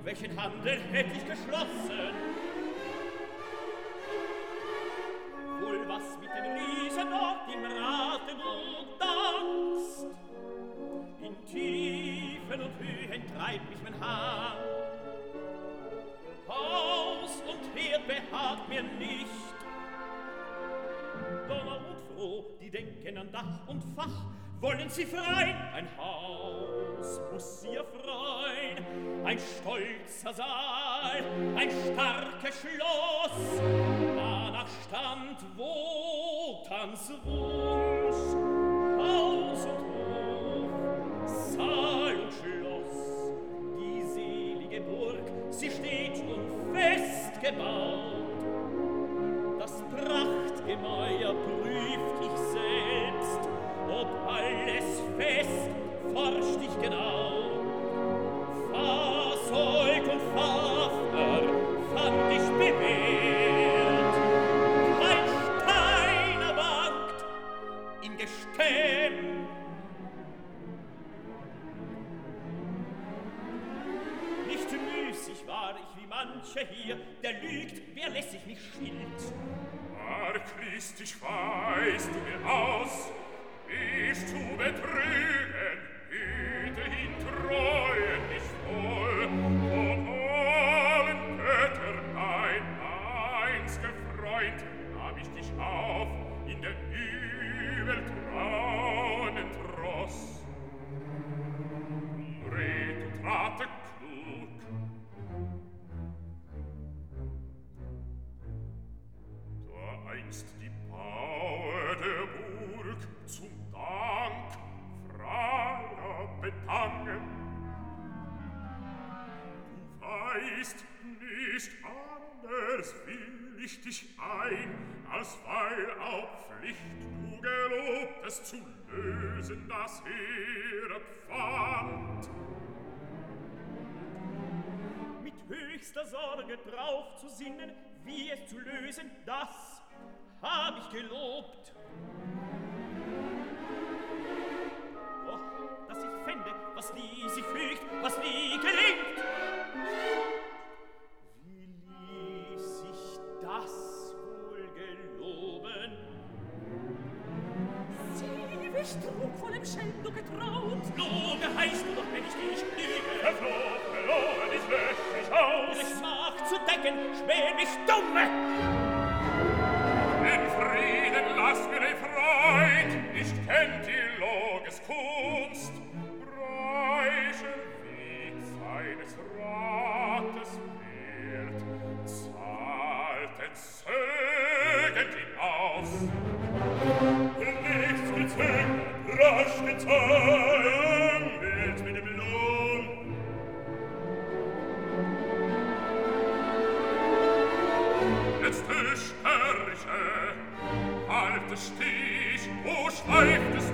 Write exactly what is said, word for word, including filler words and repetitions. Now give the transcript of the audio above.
welchen Handel hätt ich geschlossen? Wohl was mit den Riesen dort im Rate du dankst. In Tiefen und Höhen treibt mich mein Hahn. Haus und Herd behagt mir nicht. Donner und Froh, die denken an Dach und Fach, wollen sie frein. Ein Haus muss sie erfreuen, ein stolzer Saal, ein starkes Schloss. Danach stand Wotans Wunsch, Haus und Hof, Saal und Schloss. Die selige Burg, sie steht nun fest gebaut. Das Prachtgemäuer prüft ich selbst, ob alles fest, forscht ich genau. Fahrzeug und Fafner fand ich bewährt. Kein Steiner wankt im Gestemm. Nicht müßig war ich wie mancher hier, der lügt, wer lässig mich schilt. Arglistisch weist du mir aus, mich zu betrügen, hüte ihn Treue nicht voll. Von allen Göttern dein einziger Freund nahm ich dich auf in der Übel trauenden Tross. Red und rate klug, da einst die Baue der Burg zum Dank freier bedangen. Du weißt, nicht anders will ich dich ein, als weil auf Pflicht du gelobtest zu lösen das hehre Pfand. Mit höchster Sorge drauf zu sinnen, wie es zu lösen, das hab ich gelobt. Doch, dass ich fände, was nie sich fügt, was nie gelingt. Wie ließ sich das wohl geloben? Sieh, wie strunkvollem Schelm du getraut. Loge heißt du doch, wenn ich dich lüge. Verflucht, verloren, ich lösch mich aus. Ich mag zu decken, schmäh mich dumme. In Frieden lass mir den Freund, nicht kennt die Loges Kunst. Breichen Weg seines Rates wert, zahlt entzögend ihn aus. Nichts gezögert, rasch gezahlt, wild mit dem Lohn. Jetzt störrische, halt es stich, wo schweift es